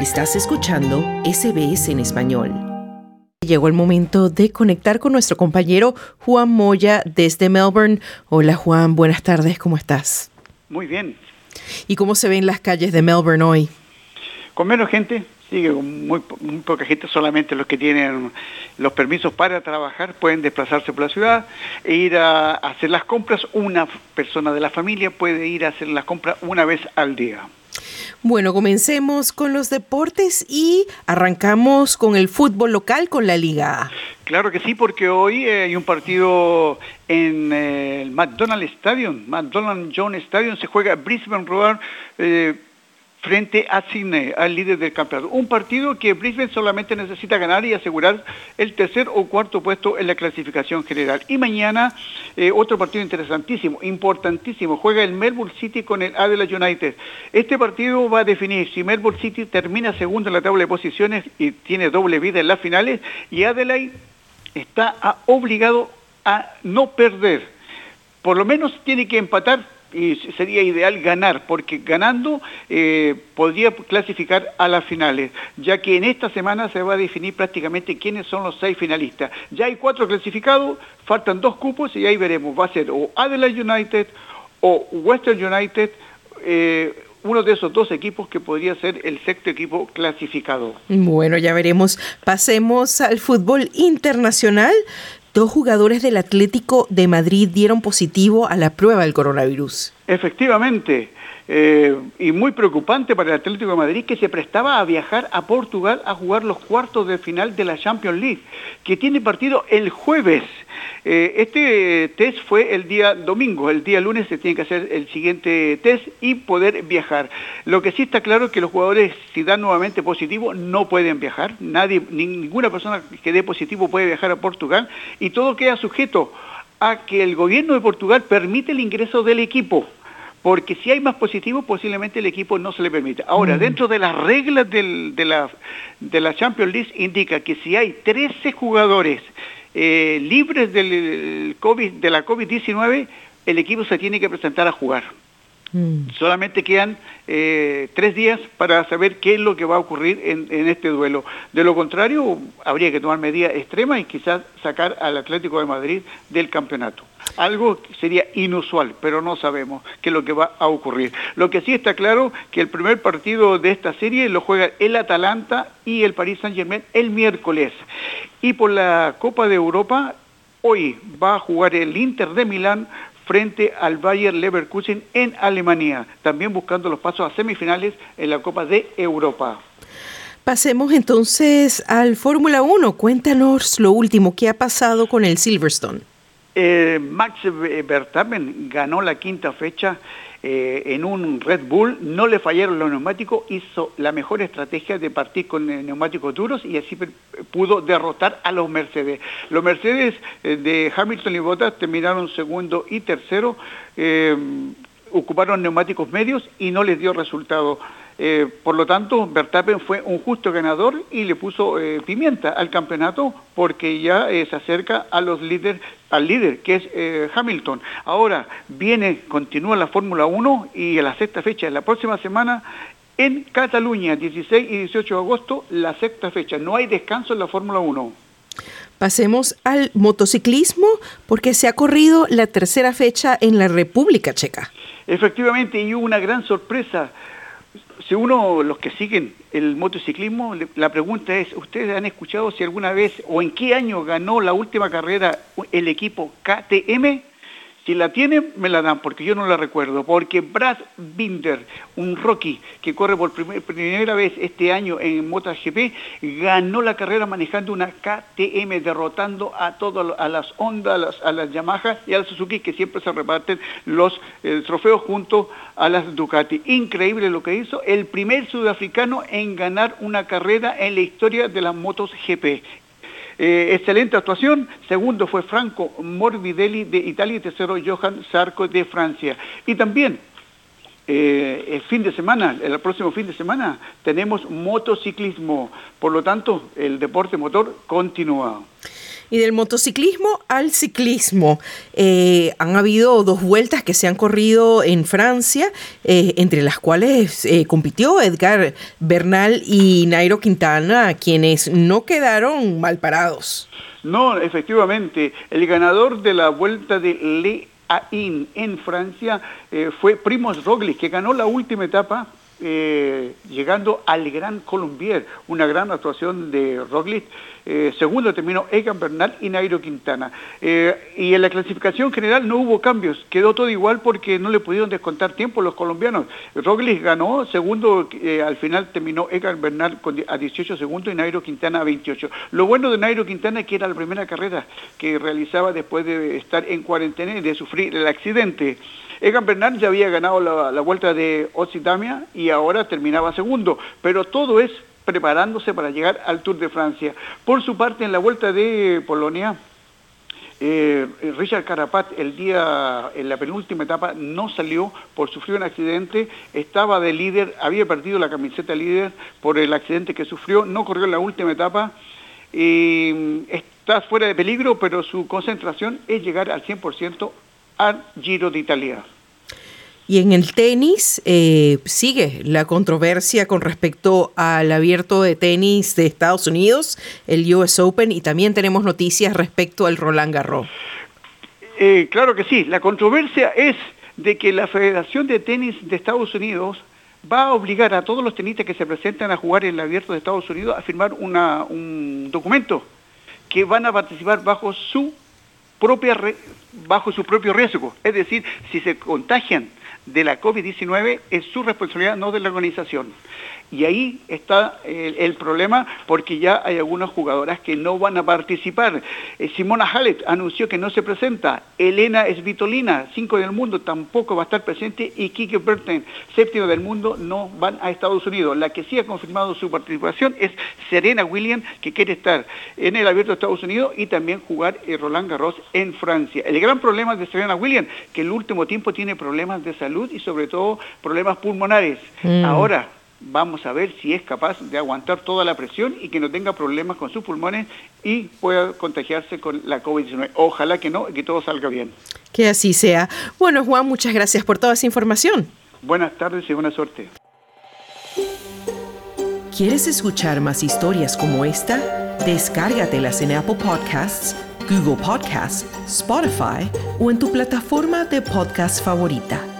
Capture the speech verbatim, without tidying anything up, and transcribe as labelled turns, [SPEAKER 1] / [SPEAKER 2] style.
[SPEAKER 1] Estás escuchando S B S en español. Llegó el momento de conectar con nuestro compañero Juan Moya desde Melbourne. Hola Juan, buenas tardes, ¿cómo estás?
[SPEAKER 2] Muy bien.
[SPEAKER 1] ¿Y cómo se ven las calles de Melbourne hoy?
[SPEAKER 2] Con menos gente, sigue con muy, muy poca gente, solamente los que tienen los permisos para trabajar pueden desplazarse por la ciudad e ir a hacer las compras. Una persona de la familia puede ir a hacer las compras una vez al día.
[SPEAKER 1] Bueno, comencemos con los deportes y arrancamos con el fútbol local, con la Liga A.
[SPEAKER 2] Claro que sí, porque hoy eh, hay un partido en eh, el McDonald's Stadium, McDonald's Jones Stadium, se juega Brisbane Roar eh, frente a Sydney, al líder del campeonato. Un partido que Brisbane solamente necesita ganar y asegurar el tercer o cuarto puesto en la clasificación general. Y mañana, eh, otro partido interesantísimo, importantísimo, juega el Melbourne City con el Adelaide United. Este partido va a definir si Melbourne City termina segundo en la tabla de posiciones y tiene doble vida en las finales, y Adelaide está a, obligado a no perder. Por lo menos tiene que empatar, y sería ideal ganar, porque ganando eh, podría clasificar a las finales, ya que en esta semana se va a definir prácticamente quiénes son los seis finalistas. Ya hay cuatro clasificados, faltan dos cupos y ahí veremos, va a ser o Adelaide United o Western United, eh, uno de esos dos equipos que podría ser el sexto equipo clasificado.
[SPEAKER 1] Bueno, ya veremos. Pasemos al fútbol internacional. Dos jugadores del Atlético de Madrid dieron positivo a la prueba del coronavirus.
[SPEAKER 2] Efectivamente, eh, y muy preocupante para el Atlético de Madrid, que se prestaba a viajar a Portugal a jugar los cuartos de final de la Champions League, que tiene partido el jueves. Eh, este test fue el día domingo, el día lunes se tiene que hacer el siguiente test y poder viajar. Lo que sí está claro es que los jugadores, si dan nuevamente positivo, no pueden viajar. Nadie, ninguna persona que dé positivo puede viajar a Portugal, y todo queda sujeto a que el gobierno de Portugal permite el ingreso del equipo, porque si hay más positivos, posiblemente el equipo no se le permita. Ahora, mm. dentro de las reglas del, de, la, de la Champions League indica que si hay trece jugadores eh, libres del COVID, de la COVID diecinueve, el equipo se tiene que presentar a jugar. Mm. Solamente quedan eh, tres días para saber qué es lo que va a ocurrir en, en este duelo. De lo contrario, habría que tomar medidas extremas y quizás sacar al Atlético de Madrid del campeonato. Algo que sería inusual, pero no sabemos qué es lo que va a ocurrir. Lo que sí está claro que el primer partido de esta serie lo juega el Atalanta y el Paris Saint-Germain el miércoles. Y por la Copa de Europa, hoy va a jugar el Inter de Milán frente al Bayer Leverkusen en Alemania, también buscando los pasos a semifinales en la Copa de Europa.
[SPEAKER 1] Pasemos entonces al Fórmula uno. Cuéntanos lo último, ¿qué ha pasado con el Silverstone?
[SPEAKER 2] Eh, Max Verstappen ganó la quinta fecha eh, en un Red Bull, no le fallaron los neumáticos, hizo la mejor estrategia de partir con eh, neumáticos duros y así pudo derrotar a los Mercedes. Los Mercedes eh, de Hamilton y Bottas terminaron segundo y tercero, eh, ocuparon neumáticos medios y no les dio resultado. Eh, por lo tanto, Verstappen fue un justo ganador y le puso eh, pimienta al campeonato, porque ya eh, se acerca a los líderes, al líder, que es eh, Hamilton. Ahora viene, continúa la Fórmula uno y a la sexta fecha, en la próxima semana, en Cataluña, dieciséis y dieciocho de agosto, la sexta fecha. No hay descanso en la Fórmula uno.
[SPEAKER 1] Pasemos al motociclismo, porque se ha corrido la tercera fecha en la República Checa.
[SPEAKER 2] Efectivamente, y hubo una gran sorpresa. Si uno, los que siguen el motociclismo, la pregunta es, ¿ustedes han escuchado si alguna vez o en qué año ganó la última carrera el equipo K T M? Si la tienen, me la dan, porque yo no la recuerdo. Porque Brad Binder, un rookie que corre por primer, primera vez este año en MotoGP, ganó la carrera manejando una K T M, derrotando a todas a las Honda, a las, a las Yamaha y a las Suzuki, que siempre se reparten los eh, trofeos junto a las Ducati. Increíble lo que hizo, el primer sudafricano en ganar una carrera en la historia de las motos G P. Eh, excelente actuación. Segundo fue Franco Morbidelli de Italia y tercero Johan Zarco de Francia. Y también eh, el fin de semana, el próximo fin de semana, tenemos motociclismo. Por lo tanto, el deporte motor continúa.
[SPEAKER 1] Y del motociclismo al ciclismo. Eh, han habido dos vueltas que se han corrido en Francia, eh, entre las cuales eh, compitió Edgar Bernal y Nairo Quintana, quienes no quedaron mal parados.
[SPEAKER 2] No, efectivamente, el ganador de la vuelta de Le Ain en Francia eh, fue Primož Roglič, que ganó la última etapa, Eh, llegando al Gran Colombier, una gran actuación de Roglič. Eh, segundo terminó Egan Bernal y Nairo Quintana. Eh, y en la clasificación general no hubo cambios, quedó todo igual porque no le pudieron descontar tiempo los colombianos. Roglič ganó, segundo eh, al final terminó Egan Bernal con, a dieciocho segundos y Nairo Quintana a veintiocho. Lo bueno de Nairo Quintana es que era la primera carrera que realizaba después de estar en cuarentena y de sufrir el accidente. Egan Bernal ya había ganado la, la vuelta de Occitania y ahora terminaba segundo, pero todo es preparándose para llegar al Tour de Francia. Por su parte, en la vuelta de Polonia, eh, Richard Carapaz el día, en la penúltima etapa, no salió por sufrir un accidente, estaba de líder, había perdido la camiseta líder por el accidente que sufrió, no corrió en la última etapa, y está fuera de peligro, pero su concentración es llegar al cien por ciento al Giro de Italia.
[SPEAKER 1] Y en el tenis eh, sigue la controversia con respecto al abierto de tenis de Estados Unidos, el U S Open, y también tenemos noticias respecto al Roland Garros.
[SPEAKER 2] Eh, claro que sí, la controversia es de que la Federación de Tenis de Estados Unidos va a obligar a todos los tenistas que se presentan a jugar en el abierto de Estados Unidos a firmar una, un documento que van a participar bajo su propia bajo su propio riesgo, es decir, si se contagian de la COVID diecinueve es su responsabilidad, no de la organización. Y ahí está el, el problema, porque ya hay algunas jugadoras que no van a participar. Eh, Simona Halep anunció que no se presenta. Elena Svitolina, cinco del mundo, tampoco va a estar presente. Y Keke Bertens, séptimo del mundo, no van a Estados Unidos. La que sí ha confirmado su participación es Serena Williams, que quiere estar en el Abierto de Estados Unidos y también jugar el Roland Garros en Francia. El gran problema de Serena Williams, que en el último tiempo tiene problemas de salud y sobre todo problemas pulmonares. Mm. Ahora vamos a ver si es capaz de aguantar toda la presión y que no tenga problemas con sus pulmones y pueda contagiarse con la COVID diecinueve. Ojalá que no, y que todo salga bien.
[SPEAKER 1] Que así sea. Bueno, Juan, muchas gracias por toda esa información.
[SPEAKER 2] Buenas tardes y buena suerte.
[SPEAKER 1] ¿Quieres escuchar más historias como esta? Descárgatelas en Apple Podcasts, Google Podcasts, Spotify o en tu plataforma de podcast favorita.